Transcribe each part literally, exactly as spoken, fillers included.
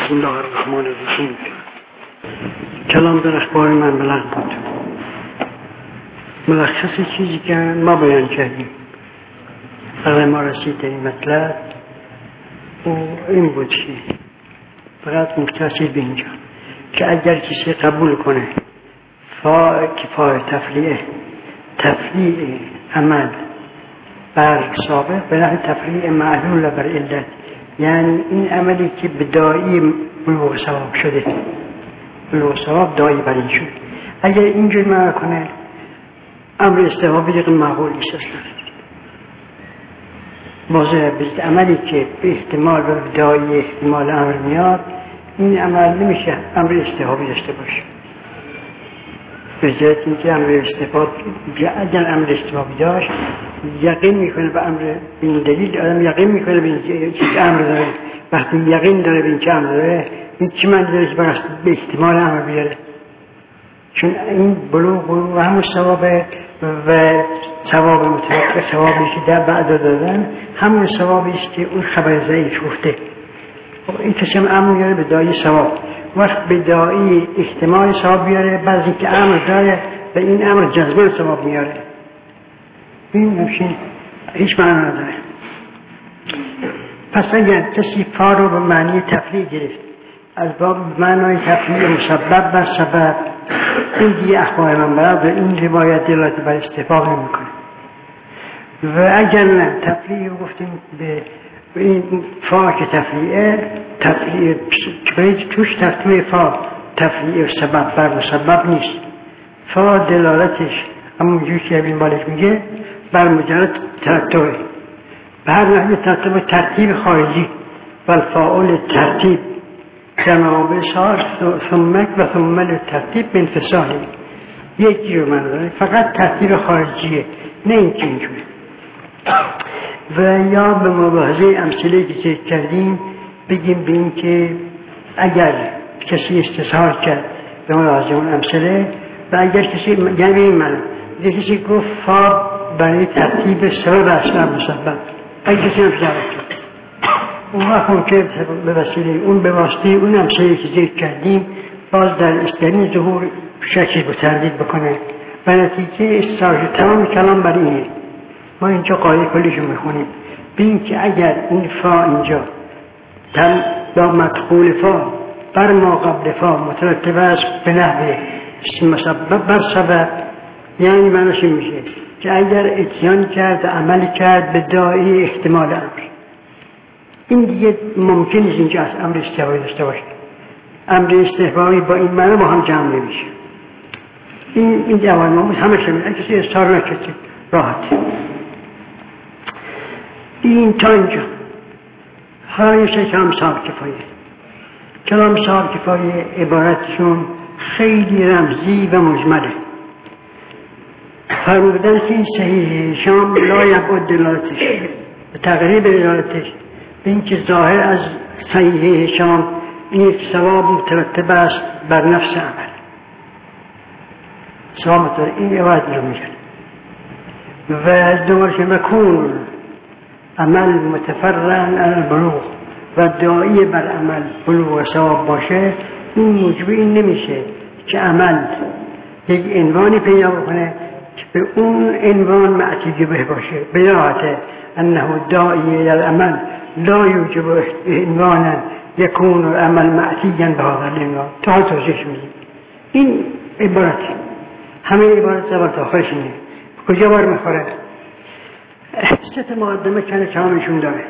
بسم الله الرحمن الرحیم. کلام در اخبار من بلغ بود. ملخص چیزی که ما بیان کردیم برای ما رسید در این مطلب و این بود که فقط مختصر به اینجا که اگر کسی قبول کنه فا کفای تفلیه تفلیه عمل بر سابق به نحو تفلیه معلول بر علت، یعنی این عملی که بدایی بلوغ ثواب شده، بلوغ ثواب دایی بر این شد، اگر اینجور معنا کنه امر استحبابی دیگه معقول نیست اصلا. واضحه به عملی که به احتمال و بدایی احتمال امر میاد، این عمل نمیشه امر استحبابی داشته باشه. به جهت اینکه امر استحباب اگر امر استحبابی داشت یقین میکنه به امر، به این دلیل آدم یقین میکنه به این چیز امر داره. وقتی یقین داره به این چه امر داره، این چی من داره که به احتمال امر بیاره، چون این بلوغ و همون ثوابه و ثواب متوقع ثوابی که در بعد دادن همون ثوابی است که اون خبر ضعیف گفته. این کسی هم امر میاره به دایی ثواب، وقت به دایی احتمال ثواب بیاره، بعضی که امر داره و این امر جزمه ثواب میاره. این همچین هیچ معنا نداره. پس اگر کسی فا رو به معنی تفریع گرفت از باب معنای تفریع مسبب بر سبب، این دیگه اخبار من برد و این روایت دلالت بر استحباب نمی کنه. و اگر نه تفریع رو گفتیم به این فا که تفریعه تفریع که توش ترتیب فا تفریع سبب بر مسبب نیست. فا دلالتش همونجوری که ابن مالک میگه بر مجرد ترتیبه، به هر نحوی ترتیب ترتیب خارجی و الفاعل ترتیب جناب سار ثمک و ثمل ترتیب بانفصالی یکی رو من داره، فقط ترتیب خارجیه نه این که اینجوره. و یا به مباحثه امثله که ذکر کردیم بگیم به این که اگر کسی استظهار کرد به ملاحظه اون امثله و اگر کسی یعنی این من اگر کسی گفت فا برای ترتیب سبب اصلا مسبب، اگر کسی هم پیدا کرد اون وقت ممکن به وسیله اون به واسطه اون امثله که ذکر کردیم باز در استرین ظهور شکی و تردید بکنه و نتیجه استراحه تمام کلام بر اینه. ما اینجا قاعده کلیشو میخونیم به این که اگر این فا اینجا تم با مدخول فا بر ما قبل فا مترتب است به نحوه مسبب بر سبب، یعنی معنیش میشه که اگر اتیان کرد عمل کرد به داعی احتمال امر، این دیگه ممکن نیست اینجا از امر استحبابی داشته باشه. امر استحبابی با این معنی با هم جمع نمیشه. این این جواب ما همه شمیدن کسی استحار نکرد راحت. این تا اینجا حالا یه کلام صاحب کفایه. کلام صاحب کفایه عبارتشون خیلی رمزی و مجمله. فرمودن که این صحیح شام لا یبعد دلالتش به تقریب دلالتش به این که ظاهر از صحیح شام این ثواب مترتب است بر نفس عمل. ثواب مترتب این عبارت رو میگن و از دوارش مکون عمل متفرعن عن البلوغ و داعی بر عمل بلوغ و ثواب باشه، این موجب این نمیشه که عمل یک عنوانی پیدا بکنه که به اون عنوان معطی به باشه. بیاته انه داعی العمل لا یوجب عنوانا یکون العمل معطیا به هذا العنوان. تا توضیحش میدیم این عبارت همه عبارت زبر آخرش اینه. کجا بار میخوره؟ ست مقدمه کنه کامشون داره.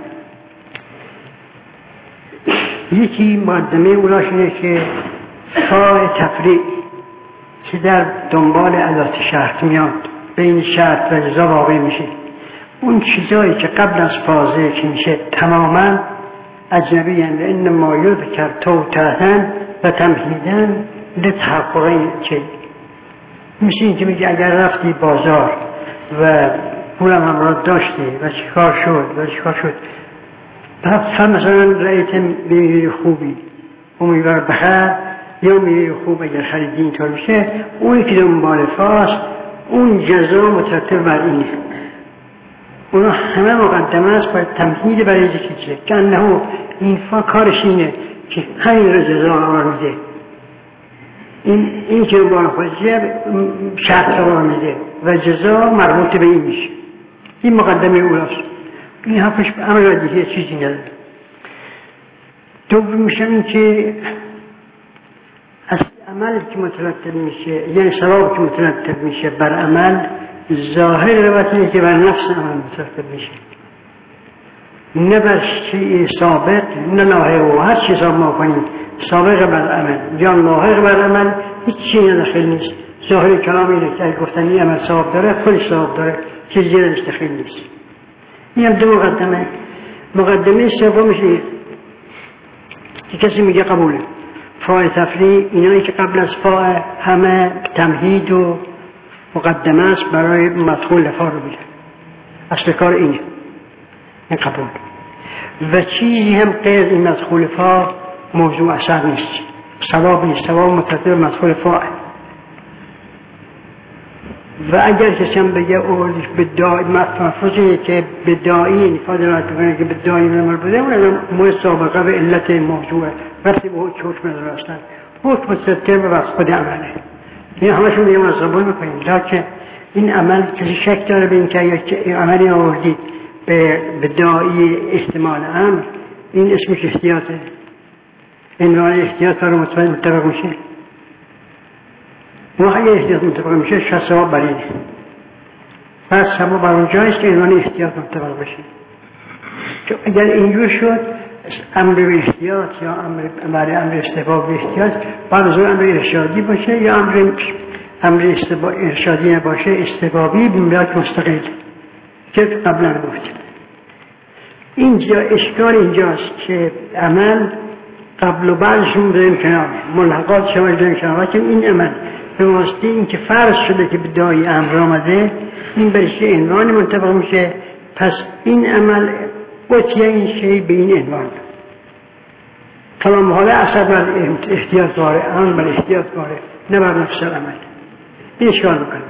یکی مقدمه اولاش اینه که فاء تفریع که در دنبال علات شرط میاد بین شرط و جزا واقع میشه، اون چیزایی که قبل از فازه که میشه تماما اجنبی هست و انما یذکر توتاً و تمهیداً لتحققین چه مثل این که میگه اگر رفتی بازار و پولم همراه داشتی و چیکار شد و چیکار شد بعد مثلا رأیت میوه خوبی امیدوار بخیر یا میوه خوب اگر خریدی اینطور میشه، اونی که دنبال فاست اون جزا مترتب بر اینه. اونا همه مقدمه است باید تمهید برای ذکر چه که انه این فا کارش اینه که همین رو جزا قرار میده. این این که بار خودشه شرط قرار میده و جزا مربوط به این میشه. این مقدمه اولاست. این حرفش به امر دیگه چیزی نداره. دوم میشه این که از عمل که مترتب میشه، یعنی ثواب که مترتب میشه بر عمل، ظاهر روایت اینه که بر نفس عمل مترتب میشه، نه بر شیء سابق، نه لاحق. و هر چیز ما کنیم سابق بر عمل یا لاحق بر عمل هیچ چیزی داخل نیست. ظاهر کلام اینه که گفتن این عمل ثواب داره، خودش ثواب داره، چیزی دیگه داخل نیست. این هم دو مقدمه. مقدمه سومش اینه که کسی میگه قبوله فاء تفریع، اینایی که قبل از فاء همه تمهید و مقدمه است برای مدخول فا رو بیده. اصل کار اینه، این قبول. و چیزی هم غیر این مدخول فا موضوع اثر نیست، ثواب نیست، ثواب مترتب مدخول فا. و اگر کسی هم بگه اولش به دائی مفروضی که به دائی نفاده را کنه که به دائی نمال بوده، اون موی سابقه به علت موضوع رفتی به حکم ندارستن، حکم ستر به خود عمله. این همشون میگم از قبول میکنیم، لیکن این عمل کسی شک داره به این که عملی آوردید به دائی احتمال امر، این اسمش احتیاطه. عنوان احتیاط رو متفق میشه. ما اگه احتیاط متفق میشه شاید ثواب برینه، پس ثواب بر اونجاییست که عنوان احتیاط متفق بشه. چون اگر اینجور شد امر به احتیاط یا امر برای امر استحباب به احتیاط بعد از اون امر ارشادی باشه یا امر امر ارشادی نباشه استحبابی بمیاد مستقل که قبلا گفتیم. اینجا اشکال اینجاست که عمل قبل و بعدشون داریم کنار، ملحقات شما داریم کنار، لیکن این عمل به واسطه این که فرض شده که به داعی امر آمده، این برش عنوان منطبق میشه. پس این عمل قطعه این شیء به این عنوان تمام حاله اثر بر احتیاط داره، امر بر احتیاط داره، نه بر نفس عمل. این اشکال میکنه.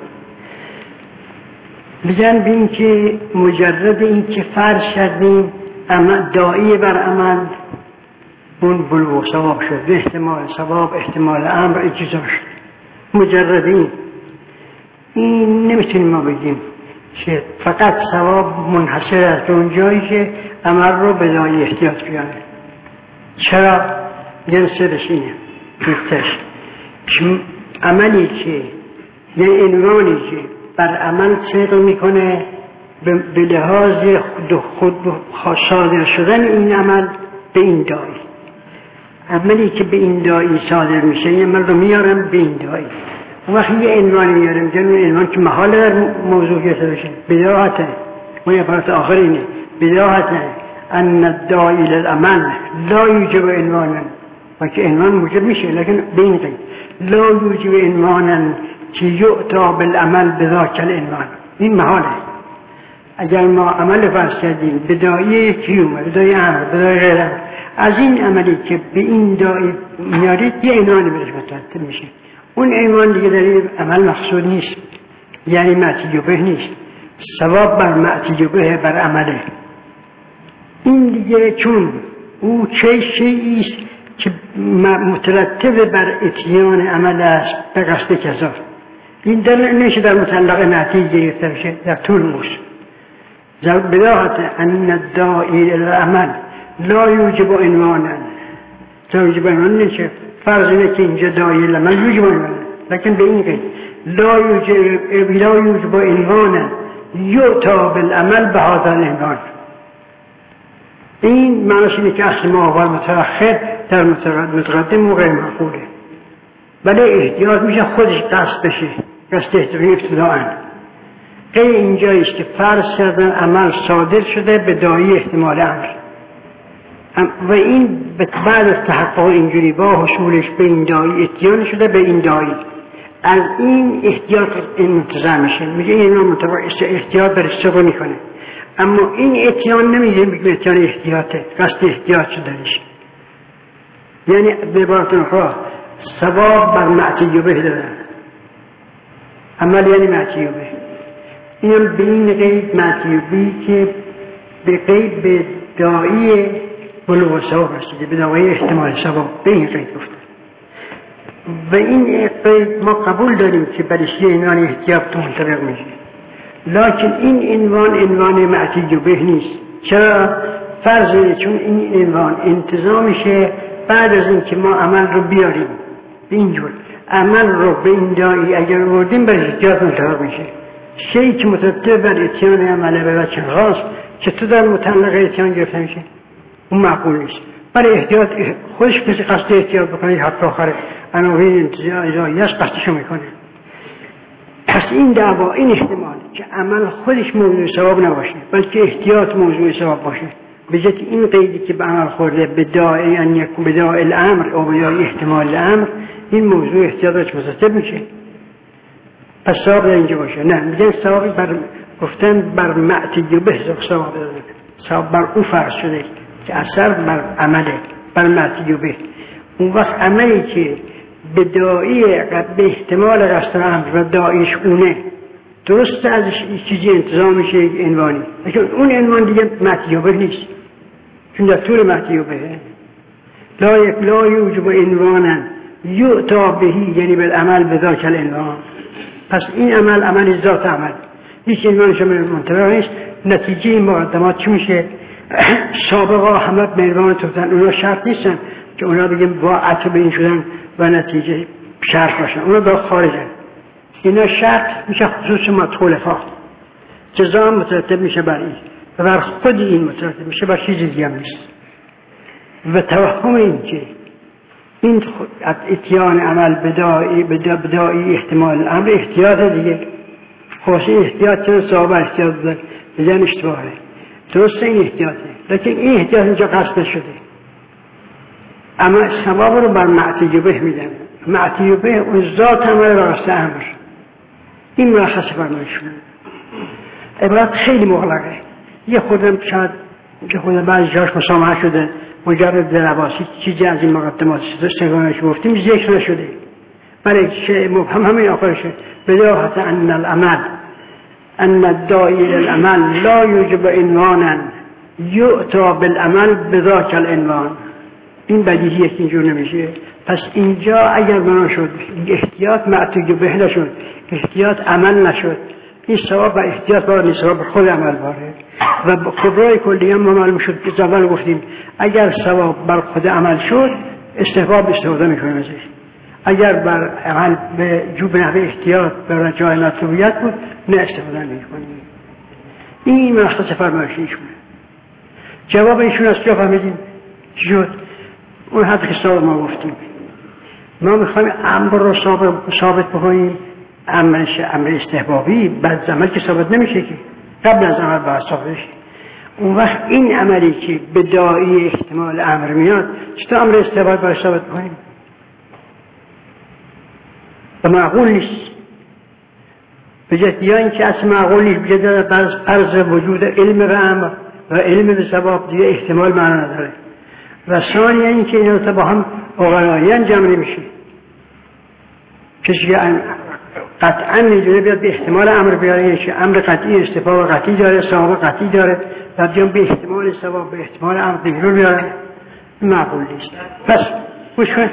بجن بین که مجرد این که فرض شدیم داعی بر عمل اون بلوغ ثواب شد، احتمال ثواب احتمال امر اجزا شد، مجرد این این نمیتونیم ما بگیم که فقط ثواب منحصر است اون جایی که عمل رو به داعی احتیاط بیانه. چرا؟ جنسه بشینه نکتش عملی که یه عنوانی که بر عمل صدق میکنه به لحاظ خود صادر شدن این عمل به این داعی، عملی که به این داعی صادر میشه این عمل رو میارم به این داعی. اون وقت یه عنوانی میارم جنون عنوان که محال در موضوع گرفته بشه، بداهته اون یه پرت آخر اینه، بداهته ان الداعی للعمل لا یوجب عنوانا، و که عنوان موجب میشه لیکن به این قید لا یوجب عنوانا که یعطا بالعمل بذاک العنوان. این محاله. اگر ما عمل فرض کردیم به داعی کیومه، به داعی امر، به داعی غیر امر، از این عملی که به این داعی میارید یه عنوانی برش مترتب میشه، اون عنوان دیگه در این عمل مقصود نیست، یعنی معتیه به نیست، ثواب بر معتیه به بر عمله. این دیگه چون او چه شیعیست که مترتب بر اتیان عمل است به قصد کذا، این در نمیشه در مطلق نتیجه گرفته بشه در طول موس. بداهت ان الداعی العمل لا یوجب عنوانا، لا یوجب عنوانا نشه فرض اینه که اینجا داعی العمل یوجب عنوانا، لیکن به این قید لا یوجب لا یوجب عنوانا یعطا بالعمل به هذا العنوان. این معنیش اینه که اصل ماوال متأخر در متقدم و غیر معقوله، ولی احتیاط میشه خودش قصد بشه، قصد احتیاطی ابتداعاً. غیر اینجاییست که فرض کردن عمل صادر شده به داعی احتمال امر، و این بعد از تحقق اینجوری با حصولش به این داعی اتیان شده به این داعی، از این احتیاط این منتظر میشه، میگه این رو مطابق احتیاط در استقا میکنه. اما این اتیان نمیگه میگه اتیان احتیاطه، قصد احتیاط شده نیست. یعنی به عبارت اخرى ثواب بر معتیه به دارن، عمل یعنی معتیه به. اینم به این قید معتیه به که به قید به داعی بلوغ ثواب رسیده، به دعای احتمال ثواب. به این قید گفته و این قید ما قبول داریم که برش یه عنوان احتیاط منطبق میشه، لکن این عنوان عنوان معتیج به نیست. چرا؟ فرضه چون این عنوان انتظامشه بعد از این که ما عمل رو بیاریم به اینجور عمل رو به این دایی اگر وردیم برش احتیاط منطبق میشه. شیئی که مترتب بر اتیان عمله به وجه خاص که تو در متعلق اتیان گرفته میشه اون معقول نیست. برای احتیاط خودش کسی قصد احتیاط بکنه حتی آخر عناوین انتظایی هست قصدشو میکنه. پس این دعوا، این احتمال که عمل خودش موضوع ثواب نباشه بلکه احتیاط موضوع ثواب باشه، به جهت این قیدی که به عمل خورده به داعی ان یکون به داعی الامر او به داعی احتمال الامر، این موضوع احتیاطش مترتب میشه. پس ثواب در اینجا باشه. نه میگن ثواب بر گفتن بر معتیج به ثواب داره، ثواب بر او فرض شده که اثر بر عمله، بر معتیج به. اون وقت عملی که به داعی به احتمال قصد امر و داعیش اونه درست ازش چیزی انتظام میشه یک عنوانی، لیکن اون عنوان دیگه معتیج به نیست چون در طول معتیج به لا یک لا یوجب عنوانا یعطا بهی یعنی بالعمل به ذاک العنوان. پس این عمل عمل ذات عمل هیچ عنوانش منطبق نیست. نتیجه این مقدمات چی میشه؟ سابقا همه به عنوان توتن اونا شرط نیستن که اونا بگیم با عطب این شدن و نتیجه شرط باشن، اونا با خارجن. اینا شرط میشه خصوص مدخول فاقد، جزا هم مترتب میشه بر این و بر خود این مترتب میشه، بر چیزی دیگه هم نیست. و توهم این که این اتیان عمل بدایی بدایی احتمال امر احتیاط دیگه، خاصی احتیاط چون صحابه احتیاط بودن بجن اشتباهه، درسته این احتیاطه، لیکن این احتیاط اینجا قصد نشده. اما ثواب رو بر معتیج به میدن، معتیج به اون ذات عمل و قصد امر. این مرخص فرمایشونه عبارت خیلی مغلقه. یه خودم شاید که خودم بعضی جاش مسامحه شده مجرد دلواسی چیزی از این مقدمات سگانش گفتیم ذکر نشده، برای شیء مبهم همین آخرشه بداهت ان العمل ان الداعی العمل لا یوجب عنوانا یعطا بالعمل بذاک العنوان. این بدیهیه که اینجور نمیشه. پس اینجا اگر بنا شد احتیاط معتیج به نشد، احتیاط عمل نشد، این ثواب و احتیاط بار نیست، ثواب خود عمل باره. و خبرای کلی هم معلوم شد که اول گفتیم اگر ثواب بر خود عمل شد استحباب استفاده میکنیم ازش، اگر بر عمل به جوب نحوه احتیاط بر رجای مطلوبیت بود نه استفاده میکنیم. این مختص فرمایش ایشونه. جواب ایشون از کجا فهمیدیم؟ چی شد؟ اون حد که ثابت ما گفتیم ما میخوایم امر رو ثابت بکنیم، امرش امر استحبابی بعد عمل که ثابت نمیشه که قبل از عمل باید ثابت بشه. اون وقت این عملی که به داعی احتمال امر میاد چطور امر استحباب باید ثابت بکنیم؟ و معقول نیست. بجد یا این که اصلا معقول نیست، بجد فرض وجود علم به امر و علم به ثواب دیگه احتمال معنا نداره. و ثانیه این که اینا تا با هم اغلاییان جمع نمیشه. کسی که قطعا میدونه بیاد به احتمال امر بیاره که امر قطعی استفاده قطعی داره، ثواب قطعی داره، و بیان به احتمال ثواب به احتمال امر دیگر بیاره، معقول نیست. پس گوش کن.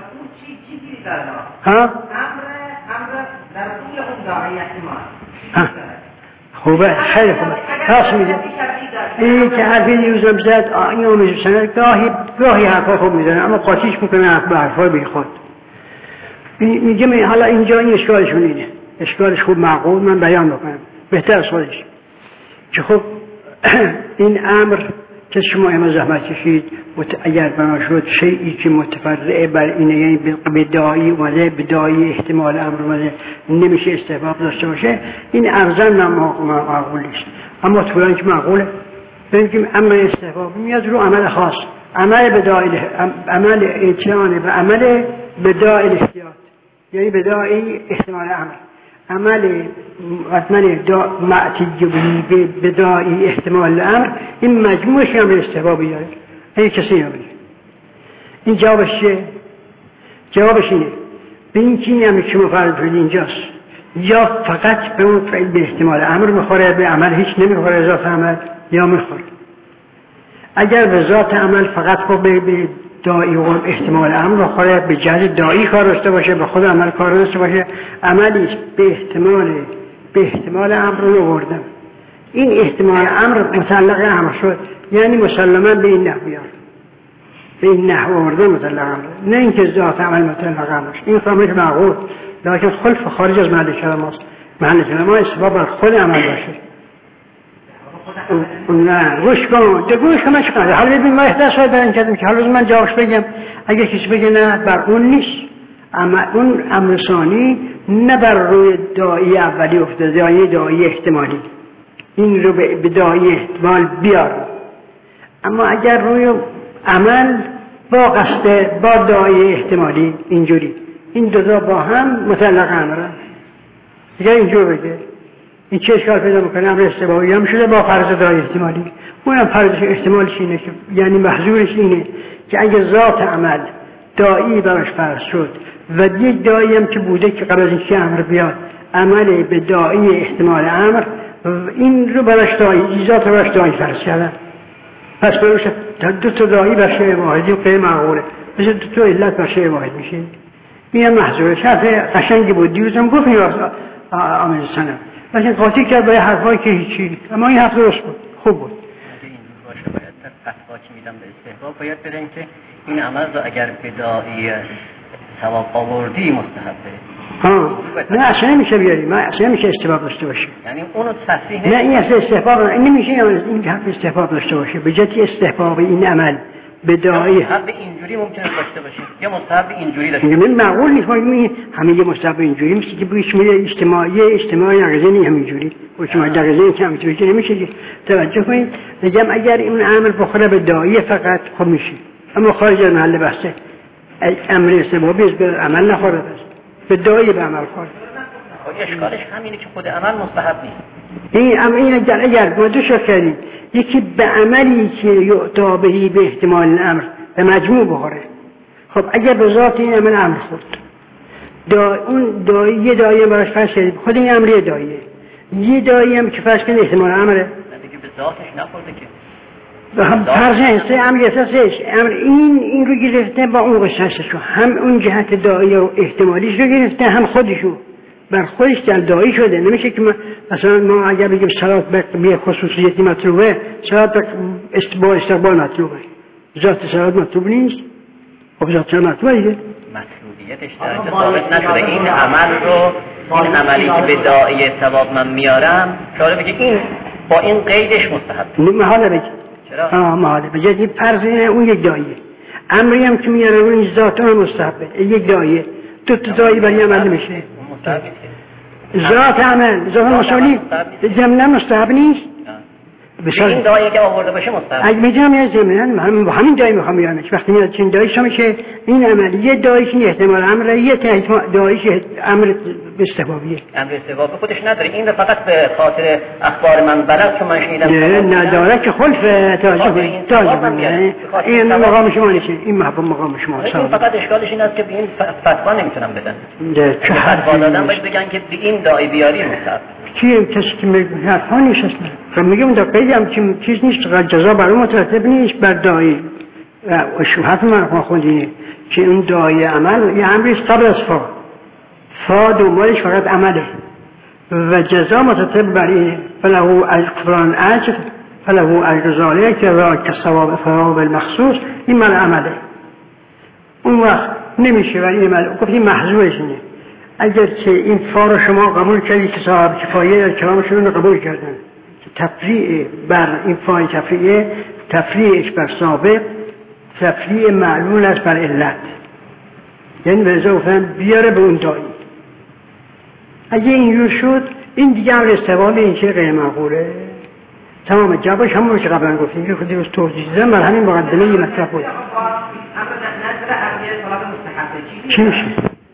ها؟ امر امر در طول اون داعی احتمال. خوبه، خیلی خوبه. راست میگه. این که حرفی دیروزم زد این آمیزو سند گاهی گاهی حرفا خوب میزنه اما قاطیش میکنه به حرفای بی خود. میگه حالا اینجا این اشکالشون اینه، اشکالش خوب معقول من بیان بکنم بهتر از خودش که خب این امر که شما اما زحمت کشید اگر بنا شد شیئی که متفرعه بر اینه، یعنی به داعی اومده، به داعی احتمال امر اومده، نمیشه استحباب داشته باشه، این ارزن معقول نیست. اما طولان که معقوله بگیم امر استحباب میاد رو عمل خاص، عمل به داعی عمل اتیان و عمل به داعی احتیاط، یعنی به داعی احتمال امر، عمل عمل معتیج به داعی احتمال امر، این مجموعش هم استحبابی داره. این کسی نمیگه. این جوابش چیه؟ جوابش اینه به این که این که مفرد شده اینجاست، یا فقط به اون فعل به احتمال امر میخوره، به عمل هیچ نمیخوره اضافه عمل، یا میخوره. اگر به ذات عمل فقط خب به داعی و احتمال امر بخوره، به جهت داعی کار داشته باشه، به خود عمل کار داشته باشه، عملی به احتمال به احتمال امر رو آوردم، این احتمال امر متعلق امر شد، یعنی مسلما به این نحو بیار، به این نحو آورده متعلق امر، نه اینکه ذات عمل متعلق امر. این فهمش معقول، لکن خلف خارج از محل کلام است. محل کلام استوا بر خود عمل باشه. نه گوش کن، ده گوش کن چیکار؟ حالا ببین ما احتیاج دارم کردم که حالا من جوابش بگم. اگه کسی بگه نه بر اون نیست، اما اون امر ثانی نه بر روی داعی اولی افتاده، داعی داعی احتمالی، این رو به داعی احتمال بیار. اما اگر روی عمل با قصد با داعی احتمالی اینجوری، این دو تا با هم متعلق امرن، دیگه اینجور بگه این چه اشکال پیدا میکنه؟ امر استباحی هم شده با فرض داعی احتمالی. اونم فرضش احتمالش اینه که یعنی محظورش اینه که اگه ذات عمل داعی براش فرض شد و یک داعی هم که بوده که قبل از اینکه امر بیاد عمل به داعی احتمال امر، این رو براش داعی ذات براش داعی فرض کردن، پس براش دو تا داعی بر شیء واحدی و غیر معقوله، مثل دو تا علت بر شیء واحد میشه. این محظوره. شرط قشنگی بود دیروزم گفتیم آمین سنم، لیکن قاطی کرد با حرفایی که هیچی، اما این حرف درست بود، خوب بود. اگه این باشه باید فتوا که میدم به استحباب باید بریم که این عمل رو اگر به داعی ثواب آوردی مستحبه. ها نه اصلا نمیشه بیاری، ما اصلا نمیشه استحباب داشته باشه. یعنی اونو تصحیح نه این اصلا استحباب نمیشه، این حرف استحباب داشته باشه به جهت استحباب این عمل به داعی. مستحب اینجوری ممکنه داشته باشه یا مستحب اینجوری داشته باشه. من معقول نیست ما همه مستحب اینجوری میشه که بهش میگه اجتماعی اجتماعی نقضی همینجوری، اجتماعی نقضی که همینجوری نمیشه که توجه کنید. میگم اگر این عمل بخوره به داعی فقط خب میشه، اما خارج از محل بحثه امر استحبابی به عمل نخوره، به داعی به عمل خورد. اشکالش همینه که خود عمل مستحب نیست. این امر این اگر اگر ما دو شکل کردیم، یکی به عملی که یعطا بهی به احتمال امر به مجموع بخوره. خب اگر به ذات این عمل امر خورد، دا اون داعی یه داعی براش فرض کردیم، خود این امر یه داعیه، یه داعی هم که فرض کنید احتمال امره، دیگه به ذاتش نخورده که هم فرض هسته امر اساسش امر این این رو گرفته با اون قصهشو، هم اون جهت داعی و احتمالیش رو گرفته، هم خودشو بر خودش در داعی شده. نمیشه که ما مثلا ما اگر بگیم صلات به خصوصیتی مطلوبه، صلات با استقبال مطلوبه، ذات صلات مطلوب نیست. خب ذات صلات مطلوبه دیگه، مطلوبیتش درجه ثابت نشده. این عمل رو این عملی که به داعی ثواب من میارم شاره بگه این با این قیدش مستحب محاله بگه. چرا؟ آه محاله بگه این فرض اینه اون یک داعیه، امری هم که میاره اون ذات هم مستحبه، یک داعیه، دو تا داعی برای عمل نمیشه. ذات عمل ذات مسئولی ضمن مستحب نیست. این داعی که آورده باشه مستحب. اگه میگم یه ضمن من همین داعی میخوام بیارمش، وقتی میاد چین داعیش میشه این عمل یه داعیش احتمال امر، یه داعیش امر استحبابیه. امر استحباب خودش نداره، این فقط به خاطر اخبار من بلد که من شنیدم نه نداره که خلف توجه توجه این مقام شما نیست، این محبوب مقام شما است. این فقط اشکالش این است که به این فتوا نمیتونم بدن. چه فتوا دادن باید بگن که به این داعی بیاری مستحب. کی کسی که میگه حرفا نیست اصلا. خب میگم در قیدی هم که چیز نیست، جزا برای مترتب نیست بر داعی. و شبهت من خوندینه که اون داعی عمل یه امری قبل از فا فا دنبالش فقط عمله و جزا مترتب بر اینه، فلهو اجران اجر فلهو اجر ذالک که ثواب ثواب المخصوص، این مال عمله. اون وقت نمیشه ولی این مال گفتیم محذورش اینه. اگر که این فا رو شما قبول کردید که صاحب کفایه کلامشون رو قبول کردن که تفریع بر این فای تفریعه، تفریعش بر سابق تفریع معلول است بر علت، یعنی به ازا گفتن بیاره به اون داعی. اگه اینجور شد این دیگه امر استحباب این چه غیر معقوله. تمام جوابش همون که قبلا گفتیم که خودی روز توضیح دادم، بر همین مقدمه یه مطلب بود. چی میشه؟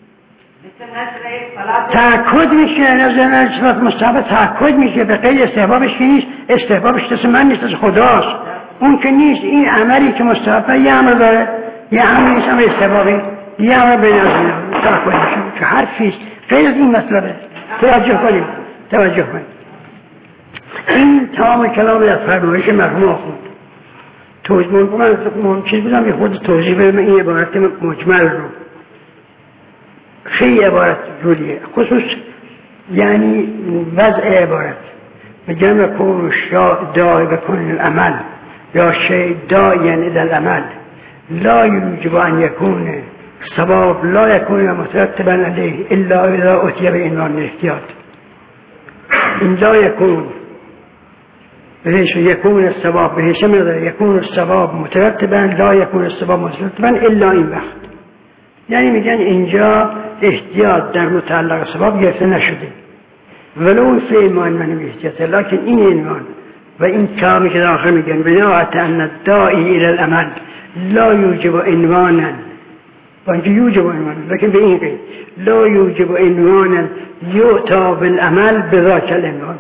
تأکد میشه، نظر صفات مستحب تأکد میشه، به غیر استحبابش که نیست، استحبابش دست من نیست، دست خداست. اون که نیست، این عملی که مستحبه یه عمل داره، یه عمل نیست، عمل استحبابی، یه عمل بین از تأکد میشه که حرفیست غیر از این مطلبه. توجه کنیم توجه کنیم این تمام کلام در فرمایش مرحوم آخوند توضیح من من چیز بودم یه خود توضیح بدم این عبارت مجمل رو. خیلی عبارت جوریه، خصوص یعنی وضع عبارت میگم کون داعی بکن العمل یا شی داعی یعنی در العمل لا یوجب ان یکون ثواب لا یکون مترتبا علیه الا اذا اتی به عنوان احتیاط. این لا یکون بهش یکون الثواب بهش میاد یکون الثواب مترتبا لا یکون الثواب مترتبا الا این وقت. یعنی میگن اینجا احتیاط در متعلق ثواب گرفته نشده ولو اون فعل معنی به احتیاط، لکن این عنوان و این کلامی که در آخر میگن بناءت ان الداعی الى العمل لا یوجب عنوانا و اینجا یوجب عنوانا، لکن به این قید لا یوجب عنوانا یعطا بالعمل بذاک العنوان.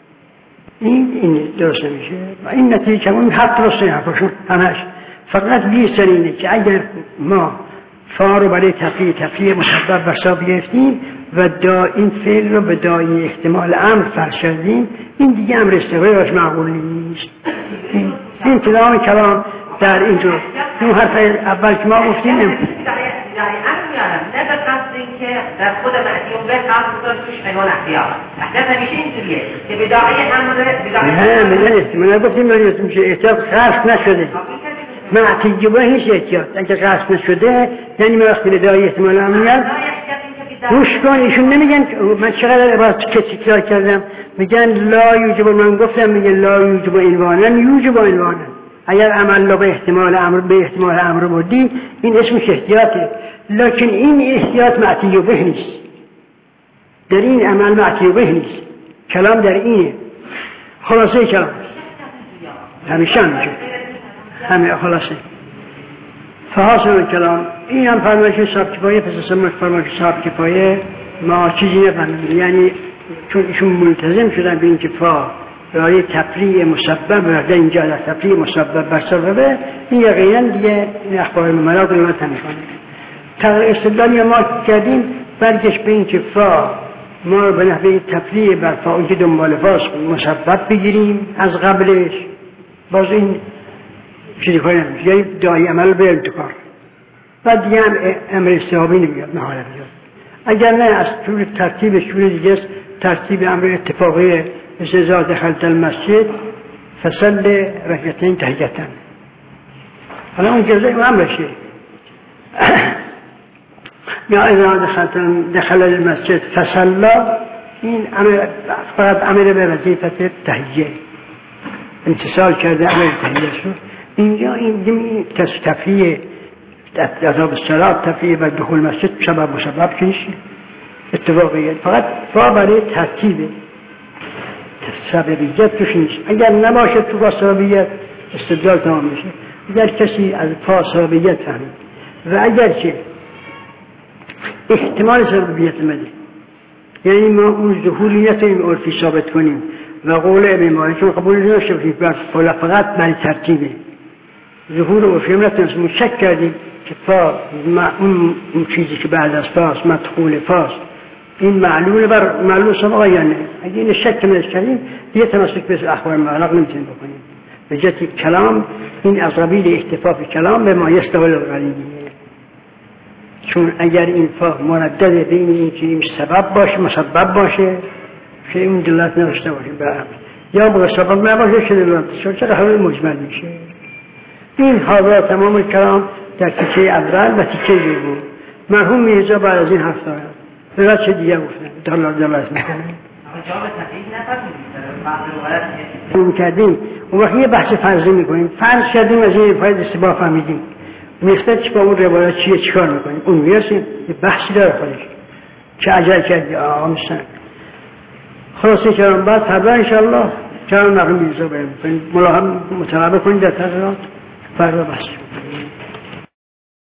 این این درست میشه و این نتیجه اون حق درست نمیشه همش. فقط لیسن اینه که اگر ما فا رو برای تفریع تفریع مسبب بسا گرفتیم و دا این فعل رو به دایی احتمال امر فرض کردیم، این دیگه امر استقبالی معقول نیست. این این کلام کلام در اینجور اون حرف اول که ما گفتیم در امر میارم نه به قصد اینکه در خود معصیون به قصد داشت توش عنوان احتیاط احتیاط همیشه اینجوریه که به داعی امر نه نه نه گفتیم نه میشه احتیاط خاص نشده معطیه به هیچ احتیاط اگه قصد نشده یعنی ما وقتی به داعی احتمال امر میاد گوش کن. ایشون نمیگن من چقدر عبارت که تکرار کردم میگن لا یوجب، من گفتم میگن لا یوجب عنوانا یوجب عنوانا. اگر عمل رو به احتمال امر به احتمال امر بودی این اسمش احتیاطه، لکن این احتیاط معطیه به نیست، در این عمل معطیه به نیست. کلام در اینه، خلاصه کلام همیشه میشه همه خلاصه فحاصل کلام. این هم فرمایش صاحب کفایه پس اسمش فرمایش صاحب کفایه ما چیزی نفهمیم، یعنی چون ایشون ملتزم شدن به این که فا برای تفریع مسبب ورده اینجا در تفریع مسبب بر سببه، این یقینا دیگه این اخبار مملات رو نمی‌کنه. تغییر استدلالی ما کردیم برگشت به این که فا ما رو به نحوه تفریع بر فا اون که دنبال فاست مسبب بگیریم از قبلش، باز این چیزی کنیم یعنی دایی عمل به انتکار بعد دیگه هم امر استحابی نمیاد محاله بیاد. اگر نه از طور ترتیبش طور دیگه ترتیب امر اتفاقی ازا دخلت المسجد فصل رکعتین تحیتن، حالا اون جزء امرشه یا ازا دخلت دخل المسجد فصلا، این امر فقط امر به وظیفه تحیه امتصال کرده امر تحیه شد. اینجا این دمی تفریع عذاب الصلاة تفریع بر دخول مسجد سبب و سبب که نیست اتفاقیت، فقط فا برای ترتیب سببیت توش نیست. اگر نباشه تو با سببیت استدلال تمام میشه. اگر کسی از فا سببیت فهمید و اگر که احتمال سببیت مده، یعنی ما اون ظهوری نتونیم عرفی ثابت کنیم و قول ابن مالک رو قبول نشده باشیم فقط برای ترتیبه ظهور عرفی نتونیم شک کردیم که فا اون چیزی که بعد از فاست مدخول فاست این معلول بر معلول سبقه یا نه. اگه این شک نمیشه کردیم دیگه تمسک به اخبار معلق نمیتونیم بکنیم. به جهت کلام این از قبیل احتفاف کلام به ما یستقبل الغریبیه، چون اگر این فا مردد بین این که این سبب باشه مسبب باشه که این دلالت نداشته باشه به امر یا به سبب نباشه که دلالت شد چرا حال مجمل میشه. این حاضر تمام کلام در تیکه اول و تیکه دوم. مرحوم میرزا بعد از این حرف دارد برای چه دیگه گفتن دلالت دلالت میکنه اون کردیم اون وقت یه بحث فرضی میکنیم، فرض کردیم از این فاید استباه فهمیدیم میخته چی با اون روایت چیه چیکار میکنیم اون میرسیم یه بحثی داره خودش چه عجل کردی آقا میستن خلاصه کردم. بعد فردا انشاءالله کلام مرحوم میرزا باید بکنیم ملاحظه متقابل کنید در تقریرات فردا بحث